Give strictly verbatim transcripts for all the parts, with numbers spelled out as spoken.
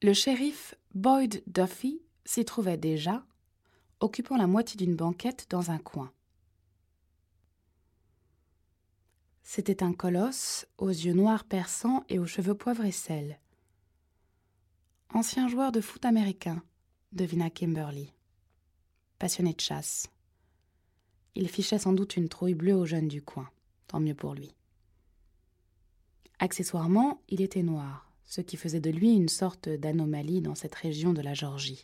Le shérif Boyd Duffy s'y trouvait déjà, occupant la moitié d'une banquette dans un coin. C'était un colosse aux yeux noirs perçants et aux cheveux poivre et sel. Ancien joueur de foot américain, devina Kimberly. Passionné de chasse. Il fichait sans doute une trouille bleue aux jeunes du coin. Tant mieux pour lui. Accessoirement, il était noir, ce qui faisait de lui une sorte d'anomalie dans cette région de la Géorgie.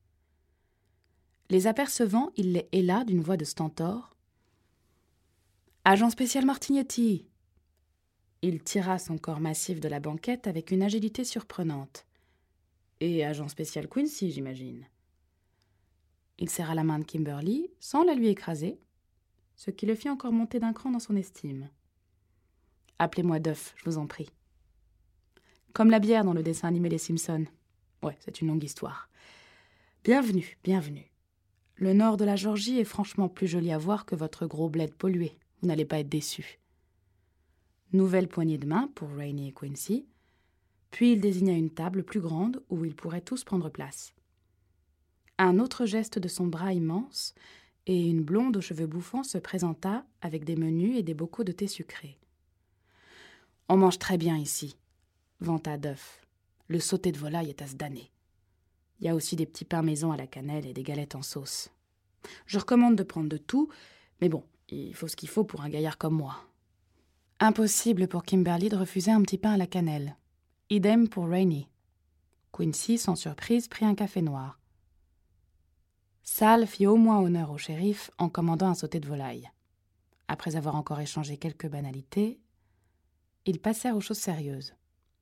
Les apercevant, il les héla d'une voix de stentor. « Agent spécial Martignetti !» Il tira son corps massif de la banquette avec une agilité surprenante. « Et agent spécial Quincy, j'imagine. » Il serra la main de Kimberly sans la lui écraser, ce qui le fit encore monter d'un cran dans son estime. « Appelez-moi Duff, je vous en prie. » Comme la bière dans le dessin animé Les Simpsons. Ouais, c'est une longue histoire. Bienvenue, bienvenue. Le nord de la Géorgie est franchement plus joli à voir que votre gros bled pollué. Vous n'allez pas être déçus. Nouvelle poignée de main pour Rainey et Quincy, puis il désigna une table plus grande où ils pourraient tous prendre place. Un autre geste de son bras immense, et une blonde aux cheveux bouffants se présenta avec des menus et des bocaux de thé sucré. « On mange très bien ici », vanta Duff. « Le sauté de volaille est à se damner. Il y a aussi des petits pains maison à la cannelle et des galettes en sauce. Je recommande de prendre de tout, mais bon, il faut ce qu'il faut pour un gaillard comme moi. » Impossible pour Kimberly de refuser un petit pain à la cannelle. Idem pour Rainey. Quincy, sans surprise, prit un café noir. Sal fit au moins honneur au shérif en commandant un sauté de volaille. Après avoir encore échangé quelques banalités, ils passèrent aux choses sérieuses.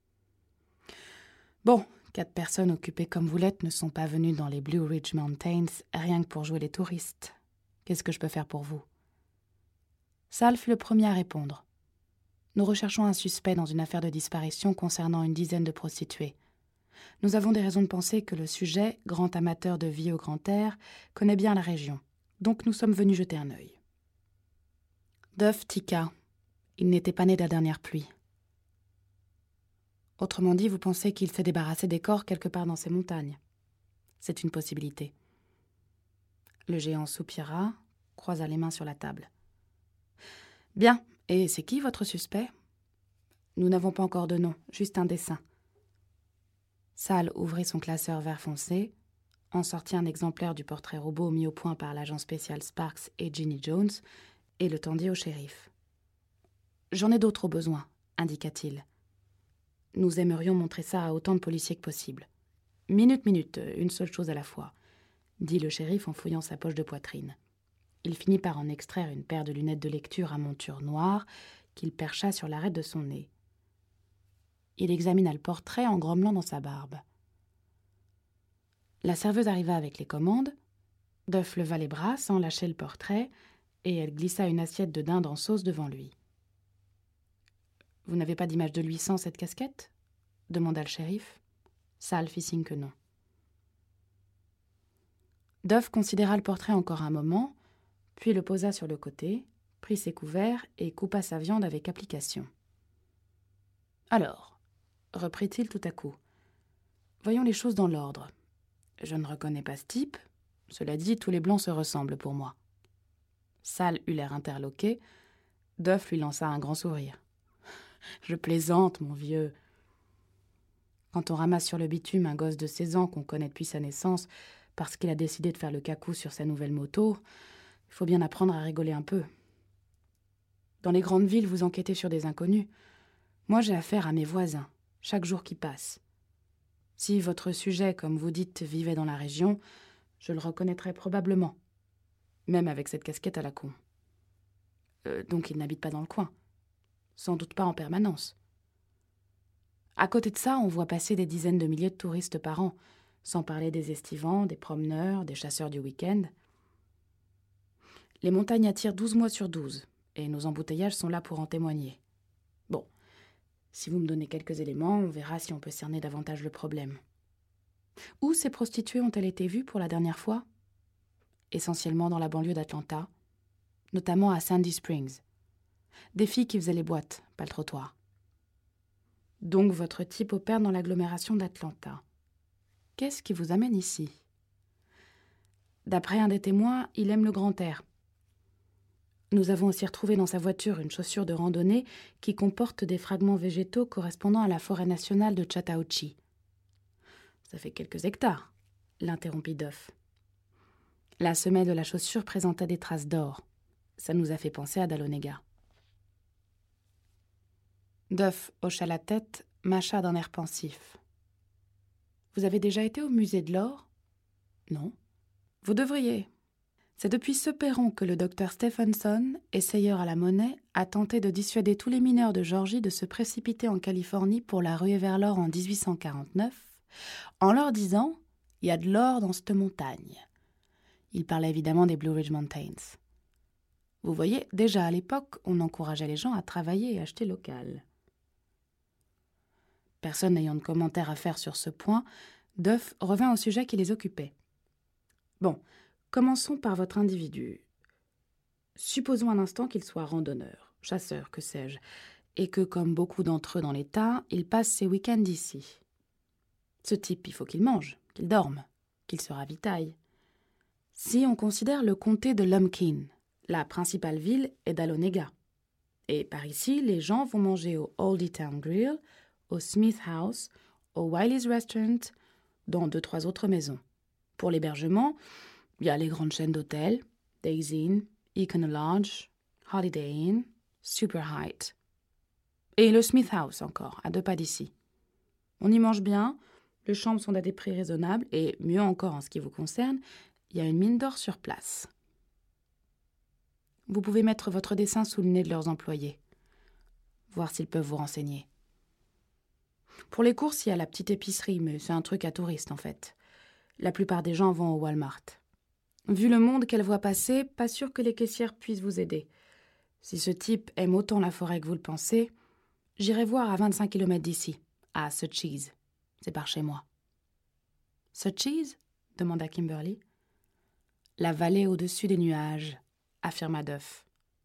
Bon, quatre personnes occupées comme vous l'êtes ne sont pas venues dans les Blue Ridge Mountains rien que pour jouer les touristes. Qu'est-ce que je peux faire pour vous ? Sal fut le premier à répondre. Nous recherchons un suspect dans une affaire de disparition concernant une dizaine de prostituées. Nous avons des raisons de penser que le sujet, grand amateur de vie au grand air, connaît bien la région. Donc nous sommes venus jeter un œil. Duff tiqua. Il n'était pas né de la dernière pluie. Autrement dit, vous pensez qu'il s'est débarrassé des corps quelque part dans ces montagnes. C'est une possibilité. Le géant soupira, croisa les mains sur la table. Bien, et c'est qui votre suspect ? Nous n'avons pas encore de nom, juste un dessin. Sal ouvrit son classeur vert foncé, en sortit un exemplaire du portrait robot mis au point par l'agent spécial Sparks et Ginny Jones, et le tendit au shérif. « J'en ai d'autres au besoin, indiqua-t-il. Nous aimerions montrer ça à autant de policiers que possible. Minute, minute, une seule chose à la fois, dit le shérif en fouillant sa poche de poitrine. Il finit par en extraire une paire de lunettes de lecture à monture noire qu'il percha sur l'arête de son nez. Il examina le portrait en grommelant dans sa barbe. La serveuse arriva avec les commandes. Duff leva les bras sans lâcher le portrait et elle glissa une assiette de dinde en sauce devant lui. « Vous n'avez pas d'image de lui sans cette casquette ?» demanda le shérif. Sal fit signe que non. Duff considéra le portrait encore un moment, puis le posa sur le côté, prit ses couverts et coupa sa viande avec application. « Alors, reprit-il tout à coup, voyons les choses dans l'ordre. Je ne reconnais pas ce type. Cela dit, tous les blancs se ressemblent pour moi. » Sal eut l'air interloqué. Duff lui lança un grand sourire. « Je plaisante, mon vieux. Quand on ramasse sur le bitume un gosse de seize ans qu'on connaît depuis sa naissance parce qu'il a décidé de faire le cacou sur sa nouvelle moto, il faut bien apprendre à rigoler un peu. Dans les grandes villes, vous enquêtez sur des inconnus. Moi, j'ai affaire à mes voisins, chaque jour qui passe. Si votre sujet, comme vous dites, vivait dans la région, je le reconnaîtrais probablement, même avec cette casquette à la con. Euh, donc il n'habite pas dans le coin. Sans doute pas en permanence. À côté de ça, on voit passer des dizaines de milliers de touristes par an, sans parler des estivants, des promeneurs, des chasseurs du week-end. Les montagnes attirent douze mois sur douze, et nos embouteillages sont là pour en témoigner. Bon, si vous me donnez quelques éléments, on verra si on peut cerner davantage le problème. Où ces prostituées ont-elles été vues pour la dernière fois ? Essentiellement dans la banlieue d'Atlanta, notamment à Sandy Springs. Des filles qui faisaient les boîtes, pas le trottoir. Donc votre type opère dans l'agglomération d'Atlanta. Qu'est-ce qui vous amène ici ? D'après un des témoins, il aime le grand air. Nous avons aussi retrouvé dans sa voiture une chaussure de randonnée qui comporte des fragments végétaux correspondant à la forêt nationale de Chattahoochee. « Ça fait quelques hectares », l'interrompit Duff. La semelle de la chaussure présentait des traces d'or. Ça nous a fait penser à Dahlonega. Duff hocha la tête, mâcha d'un air pensif. « Vous avez déjà été au musée de l'or ? » ?»« Non. »« Vous devriez. C'est depuis ce perron que le docteur Stephenson, essayeur à la monnaie, a tenté de dissuader tous les mineurs de Géorgie de se précipiter en Californie pour la ruée vers l'or en dix-huit cent quarante-neuf, en leur disant « Il y a de l'or dans cette montagne ». Il parlait évidemment des Blue Ridge Mountains. Vous voyez, déjà à l'époque, on encourageait les gens à travailler et acheter local. Personne n'ayant de commentaire à faire sur ce point, Duff revint au sujet qui les occupait. Bon, commençons par votre individu. Supposons un instant qu'il soit randonneur, chasseur, que sais-je, et que, comme beaucoup d'entre eux dans l'État, il passe ses week-ends ici. Ce type, il faut qu'il mange, qu'il dorme, qu'il se ravitaille. Si on considère le comté de Lumpkin, la principale ville est Dahlonega. Et par ici, les gens vont manger au Oldie Town Grill, au Smith House, au Wiley's Restaurant, dans deux, trois autres maisons. Pour l'hébergement, il y a les grandes chaînes d'hôtels, Days Inn, Econo Lodge, Holiday Inn, Super Height. Et le Smith House encore, à deux pas d'ici. On y mange bien, les chambres sont à des prix raisonnables, et mieux encore en ce qui vous concerne, il y a une mine d'or sur place. Vous pouvez mettre votre dessin sous le nez de leurs employés, voir s'ils peuvent vous renseigner. Pour les courses, il y a la petite épicerie, mais c'est un truc à touristes en fait. La plupart des gens vont au Walmart. Vu le monde qu'elle voit passer, pas sûr que les caissières puissent vous aider. Si ce type aime autant la forêt que vous le pensez, j'irai voir à vingt-cinq kilomètres d'ici, à Sutchese. C'est par chez moi. Sutchese ? Demanda Kimberly. La vallée au-dessus des nuages, affirma Duff.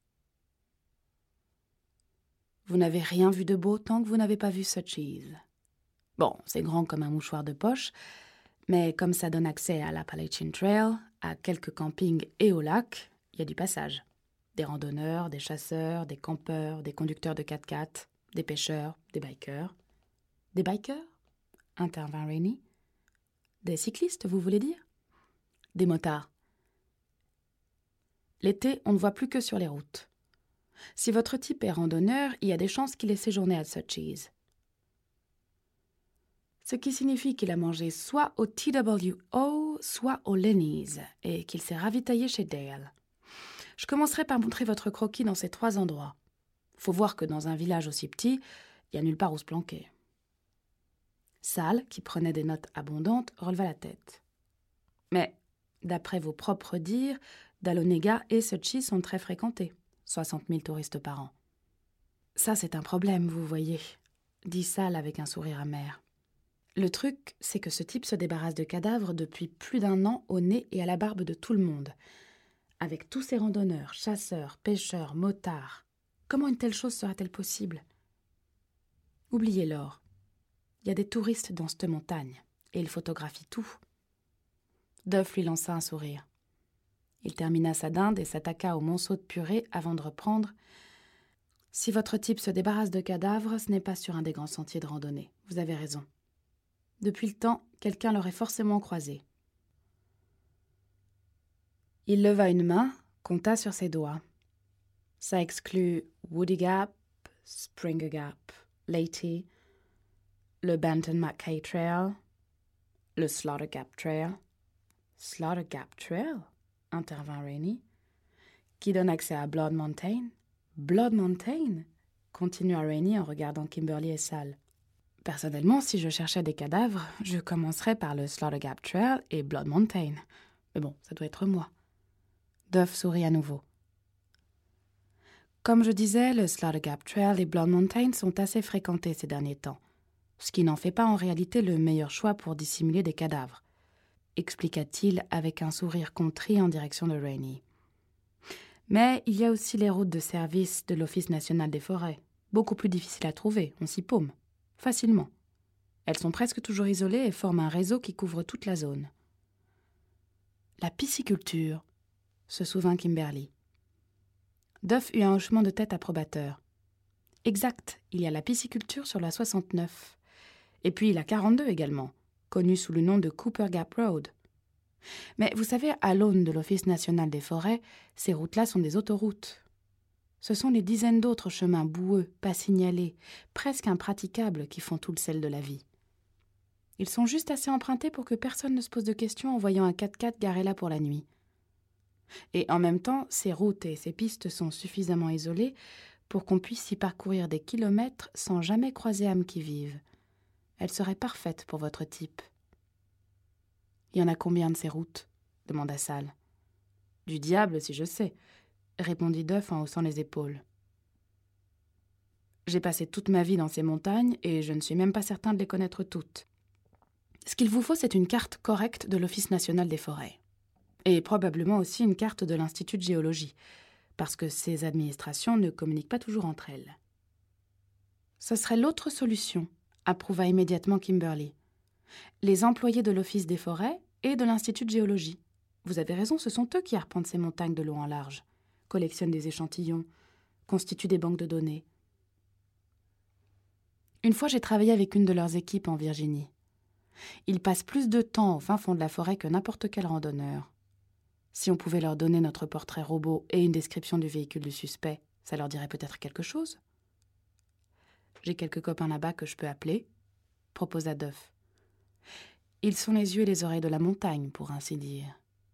Vous n'avez rien vu de beau tant que vous n'avez pas vu Sutchese. Bon, c'est grand comme un mouchoir de poche, mais comme ça donne accès à l'Appalachian Trail, à quelques campings et au lac, il y a du passage. Des randonneurs, des chasseurs, des campeurs, des conducteurs de quatre-quatre, des pêcheurs, des bikers. Des bikers ? Intervint Rainey. Des cyclistes, vous voulez dire ? Des motards. L'été, on ne voit plus que sur les routes. Si votre type est randonneur, il y a des chances qu'il ait séjourné à Sutchese. Ce qui signifie qu'il a mangé soit au T W O, soit au Lenny's, et qu'il s'est ravitaillé chez Dale. Je commencerai par montrer votre croquis dans ces trois endroits. Faut voir que dans un village aussi petit, il n'y a nulle part où se planquer. Sal, qui prenait des notes abondantes, releva la tête. Mais, d'après vos propres dires, Dahlonega et Sutchese sont très fréquentés, soixante mille touristes par an. Ça, c'est un problème, vous voyez, dit Sal avec un sourire amer. Le truc, c'est que ce type se débarrasse de cadavres depuis plus d'un an au nez et à la barbe de tout le monde. Avec tous ces randonneurs, chasseurs, pêcheurs, motards, comment une telle chose sera-t-elle possible ? Oubliez l'or. Il y a des touristes dans cette montagne, et ils photographient tout. Duff lui lança un sourire. Il termina sa dinde et s'attaqua au monceau de purée avant de reprendre. Si votre type se débarrasse de cadavres, ce n'est pas sur un des grands sentiers de randonnée. Vous avez raison. Depuis le temps, quelqu'un l'aurait forcément croisé. Il leva une main, compta sur ses doigts. Ça exclut Woody Gap, Springer Gap, Leyte, le Benton McKay Trail, le Slaughter Gap Trail. Slaughter Gap Trail, intervint Rainey, qui donne accès à Blood Mountain. Blood Mountain, continua Rainey en regardant Kimberly et Sal. Personnellement, si je cherchais des cadavres, je commencerais par le Slaughter Gap Trail et Blood Mountain. Mais bon, ça doit être moi. Duff sourit à nouveau. Comme je disais, le Slaughter Gap Trail et Blood Mountain sont assez fréquentés ces derniers temps, ce qui n'en fait pas en réalité le meilleur choix pour dissimuler des cadavres, expliqua-t-il avec un sourire contrit en direction de Rainey. Mais il y a aussi les routes de service de l'Office national des forêts, beaucoup plus difficiles à trouver, on s'y paume, facilement. Elles sont presque toujours isolées et forment un réseau qui couvre toute la zone. La pisciculture, se souvint Kimberly. Duff eut un hochement de tête approbateur. Exact, il y a la pisciculture sur la soixante-neuf. Et puis la quarante-deux également, connue sous le nom de Cooper Gap Road. Mais vous savez, à l'aune de l'Office national des forêts, ces routes-là sont des autoroutes. Ce sont les dizaines d'autres chemins boueux, pas signalés, presque impraticables qui font tout le sel de la vie. Ils sont juste assez empruntés pour que personne ne se pose de questions en voyant un quatre-quatre garé là pour la nuit. Et en même temps, ces routes et ces pistes sont suffisamment isolées pour qu'on puisse y parcourir des kilomètres sans jamais croiser âme qui vive. Elles seraient parfaites pour votre type. « Il y en a combien de ces routes ?» demanda Sal. « Du diable, si je sais », répondit Duff en haussant les épaules. « J'ai passé toute ma vie dans ces montagnes et je ne suis même pas certain de les connaître toutes. Ce qu'il vous faut, c'est une carte correcte de l'Office national des forêts. Et probablement aussi une carte de l'Institut de géologie, parce que ces administrations ne communiquent pas toujours entre elles. »« Ce serait l'autre solution », approuva immédiatement Kimberly. « Les employés de l'Office des forêts et de l'Institut de géologie. Vous avez raison, ce sont eux qui arpentent ces montagnes de long en large, collectionnent des échantillons, constituent des banques de données. Une fois, j'ai travaillé avec une de leurs équipes en Virginie. Ils passent plus de temps au fin fond de la forêt que n'importe quel randonneur. Si on pouvait leur donner notre portrait robot et une description du véhicule du suspect, ça leur dirait peut-être quelque chose. »« J'ai quelques copains là-bas que je peux appeler, » proposa Duff. « Ils sont les yeux et les oreilles de la montagne, pour ainsi dire. »«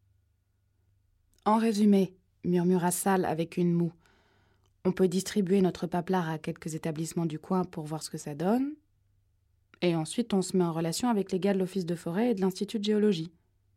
En résumé, » murmura Sal avec une moue, « on peut distribuer notre paplard à quelques établissements du coin pour voir ce que ça donne, et ensuite on se met en relation avec les gars de l'Office de forêt et de l'Institut de géologie.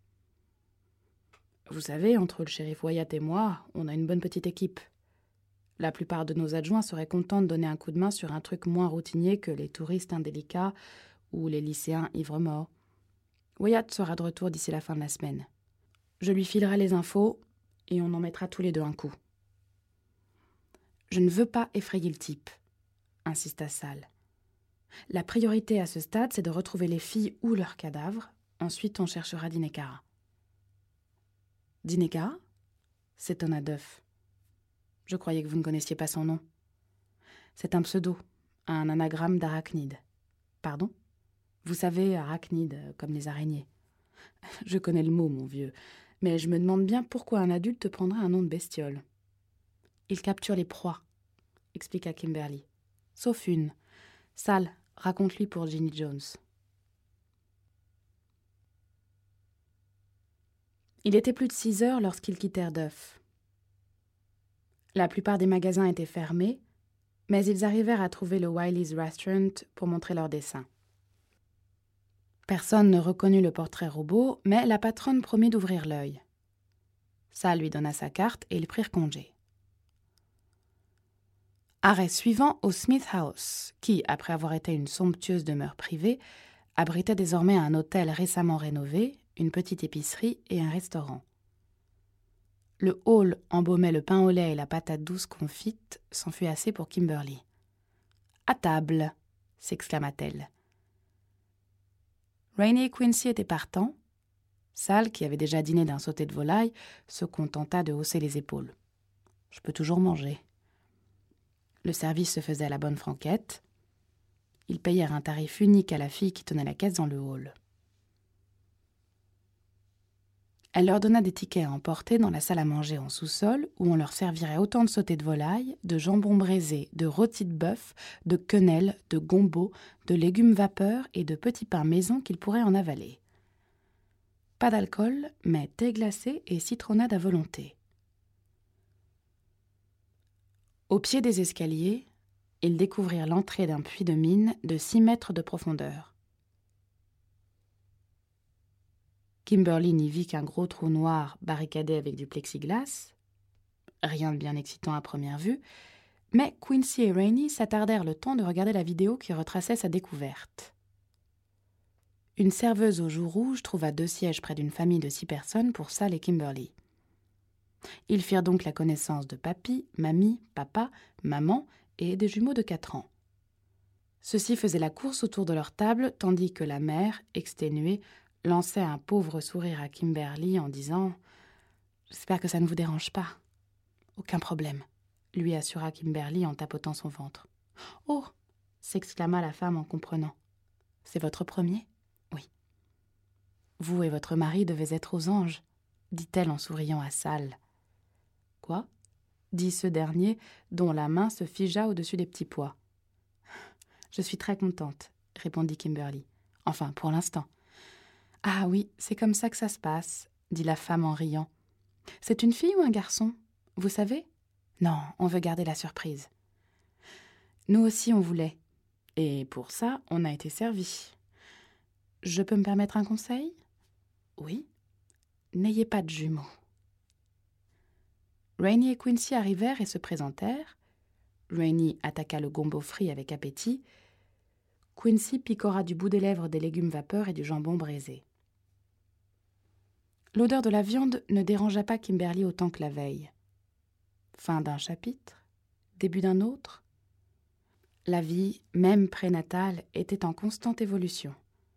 Vous savez, entre le shérif Wyatt et moi, on a une bonne petite équipe. La plupart de nos adjoints seraient contents de donner un coup de main sur un truc moins routinier que les touristes indélicats ou les lycéens ivres-morts. Wyatt sera de retour d'ici la fin de la semaine. Je lui filerai les infos et on en mettra tous les deux un coup. »« Je ne veux pas effrayer le type, » insista Sal. « La priorité à ce stade, c'est de retrouver les filles ou leurs cadavres. Ensuite, on cherchera Dinekara. » « Dinekara » s'étonna Duff. « Je croyais que vous ne connaissiez pas son nom. »« C'est un pseudo, un anagramme d'arachnide. »« Pardon ? Vous savez, arachnide, comme les araignées. »« Je connais le mot, mon vieux, mais je me demande bien pourquoi un adulte prendrait un nom de bestiole. »« Il capture les proies, » expliqua Kimberly. « Sauf une. Sal, raconte-lui pour Ginny Jones. » Il était plus de six heures lorsqu'ils quittèrent Duff. La plupart des magasins étaient fermés, mais ils arrivèrent à trouver le Wiley's Restaurant pour montrer leur dessin. Personne ne reconnut le portrait robot, mais la patronne promit d'ouvrir l'œil. Sal lui donna sa carte et ils prirent congé. Arrêt suivant au Smith House, qui, après avoir été une somptueuse demeure privée, abritait désormais un hôtel récemment rénové, une petite épicerie et un restaurant. Le hall embaumait le pain au lait et la patate douce confite, c'en fut assez pour Kimberly. « À table !» s'exclama-t-elle. Rainey et Quincy étaient partants. Sal, qui avait déjà dîné d'un sauté de volaille, se contenta de hausser les épaules. « Je peux toujours manger. » Le service se faisait à la bonne franquette. Ils payèrent un tarif unique à la fille qui tenait la caisse dans le hall. Elle leur donna des tickets à emporter dans la salle à manger en sous-sol où on leur servirait autant de sautés de volaille, de jambon braisé, de rôtis de bœuf, de quenelles, de gombo, de légumes vapeur et de petits pains maison qu'ils pourraient en avaler. Pas d'alcool, mais thé glacé et citronnade à volonté. Au pied des escaliers, ils découvrirent l'entrée d'un puits de mine de six mètres de profondeur. Kimberly n'y vit qu'un gros trou noir barricadé avec du plexiglas. Rien de bien excitant à première vue, mais Quincy et Rainey s'attardèrent le temps de regarder la vidéo qui retraçait sa découverte. Une serveuse aux joues rouges trouva deux sièges près d'une famille de six personnes pour Sal et Kimberly. Ils firent donc la connaissance de papy, mamie, papa, maman et des jumeaux de quatre ans. Ceux-ci faisaient la course autour de leur table, tandis que la mère, exténuée, lançait un pauvre sourire à Kimberly en disant « J'espère que ça ne vous dérange pas. »« Aucun problème, » lui assura Kimberly en tapotant son ventre. « Oh !» s'exclama la femme en comprenant. « C'est votre premier ?»« Oui. »« Vous et votre mari devez être aux anges, » dit-elle en souriant à Sal. « Quoi ?» dit ce dernier, dont la main se figea au-dessus des petits pois. « Je suis très contente, » répondit Kimberly. « Enfin, pour l'instant. »« Ah oui, c'est comme ça que ça se passe, » dit la femme en riant. « C'est une fille ou un garçon, vous savez ? Non, on veut garder la surprise. » Nous aussi on voulait, et pour ça, on a été servis. Je peux me permettre un conseil ? Oui. N'ayez pas de jumeaux. Rainey et Quincy arrivèrent et se présentèrent. Rainey attaqua le gombo frit avec appétit. Quincy picora du bout des lèvres des légumes vapeur et du jambon braisé. L'odeur de la viande ne dérangea pas Kimberly autant que la veille. Fin d'un chapitre, début d'un autre. La vie, même prénatale, était en constante évolution.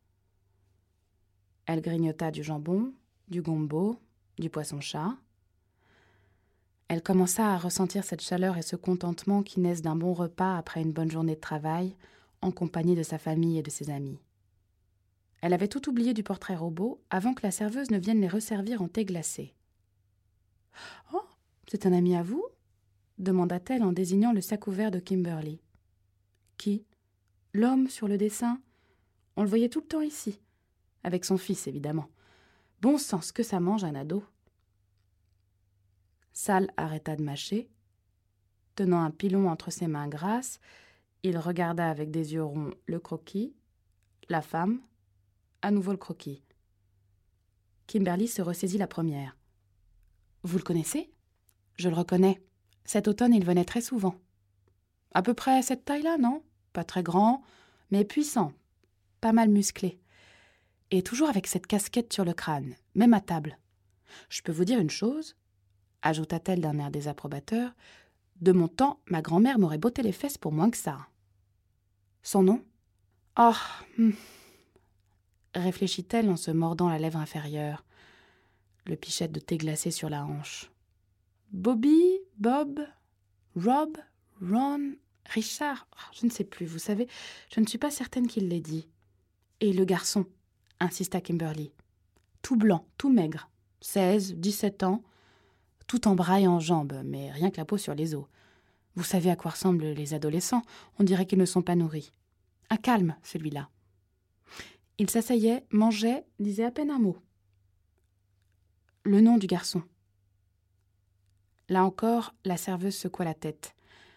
Elle grignota du jambon, du gombo, du poisson-chat. Elle commença à ressentir cette chaleur et ce contentement qui naissent d'un bon repas après une bonne journée de travail, en compagnie de sa famille et de ses amis. Elle avait tout oublié du portrait robot avant que la serveuse ne vienne les resservir en thé glacé. « Oh, c'est un ami à vous ?» demanda-t-elle en désignant le sac ouvert de Kimberly. « Qui ? L'homme sur le dessin ? On le voyait tout le temps ici. Avec son fils, évidemment. Bon sang, ce que ça mange un ado !» Sal arrêta de mâcher. Tenant un pilon entre ses mains grasses, il regarda avec des yeux ronds le croquis, la femme, à nouveau le croquis. Kimberly se ressaisit la première. « Vous le connaissez ? » ?»« Je le reconnais. Cet automne, il venait très souvent. »« À peu près cette taille-là, non ? Pas très grand, mais puissant, pas mal musclé. Et toujours avec cette casquette sur le crâne, même à table. Je peux vous dire une chose, ajouta-t-elle d'un air désapprobateur, de mon temps, ma grand-mère m'aurait botté les fesses pour moins que ça. Son nom ? Oh, hmm. réfléchit-elle en se mordant la lèvre inférieure, le pichet de thé glacé sur la hanche. Bobby, Bob, Rob, Ron, Richard, oh, je ne sais plus, vous savez, je ne suis pas certaine qu'il l'ait dit. Et le garçon, insista Kimberly. Tout blanc, tout maigre, seize, dix-sept ans, tout en bras et en jambes, mais rien que la peau sur les os. Vous savez à quoi ressemblent les adolescents, on dirait qu'ils ne sont pas nourris. Un calme, celui-là. Il s'asseyait, mangeait, disait à peine un mot. Le nom du garçon. Là encore, la serveuse secoua la tête.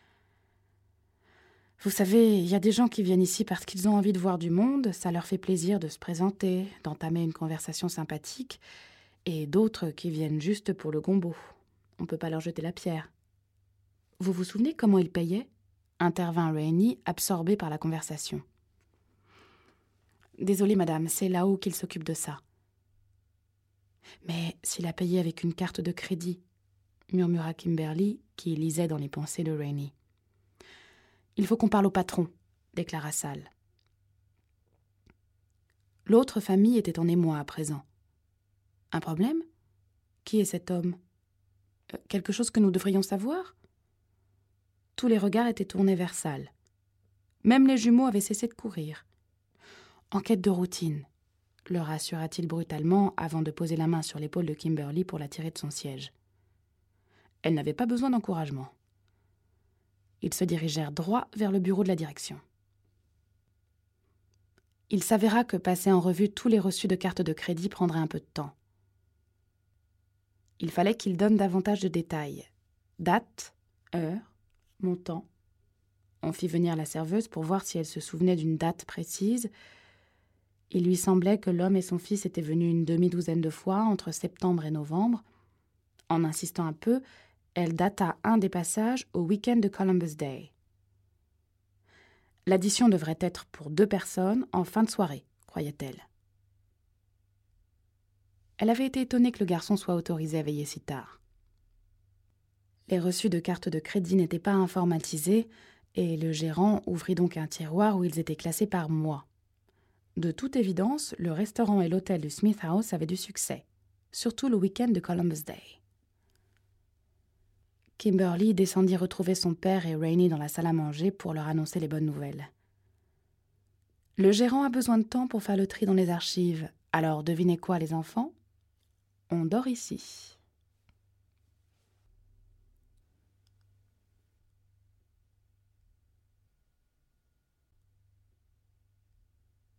Vous savez, il y a des gens qui viennent ici parce qu'ils ont envie de voir du monde, ça leur fait plaisir de se présenter, d'entamer une conversation sympathique, et d'autres qui viennent juste pour le gombo. On ne peut pas leur jeter la pierre. Vous vous souvenez comment ils payaient ? Intervint Rainey, absorbé par la conversation. Désolée, madame, c'est là-haut qu'il s'occupe de ça. Mais s'il a payé avec une carte de crédit, murmura Kimberly, qui lisait dans les pensées de Rainey. Il faut qu'on parle au patron, déclara Sal. L'autre famille était en émoi à présent. Un problème ? Qui est cet homme ? euh, Quelque chose que nous devrions savoir ? Tous les regards étaient tournés vers Sal. Même les jumeaux avaient cessé de courir. Enquête de routine, leur rassura-t-il brutalement avant de poser la main sur l'épaule de Kimberly pour la tirer de son siège. Elle n'avait pas besoin d'encouragement. Ils se dirigèrent droit vers le bureau de la direction. Il s'avéra que passer en revue tous les reçus de cartes de crédit prendrait un peu de temps. Il fallait qu'ils donnent davantage de détails. Date, heure, montant. On fit venir la serveuse pour voir si elle se souvenait d'une date précise. Il lui semblait que l'homme et son fils étaient venus une demi-douzaine de fois entre septembre et novembre. En insistant un peu, elle data un des passages au week-end de Columbus Day. L'addition devrait être pour deux personnes en fin de soirée, croyait-elle. Elle avait été étonnée que le garçon soit autorisé à veiller si tard. Les reçus de cartes de crédit n'étaient pas informatisés Et le gérant ouvrit donc un tiroir où ils étaient classés par mois. De toute évidence, le restaurant et l'hôtel du Smith House avaient du succès, surtout le week-end de Columbus Day. Kimberly descendit retrouver son père et Rainey dans la salle à manger pour leur annoncer les bonnes nouvelles. Le gérant a besoin de temps pour faire le tri dans les archives, alors devinez quoi les enfants ? On dort ici.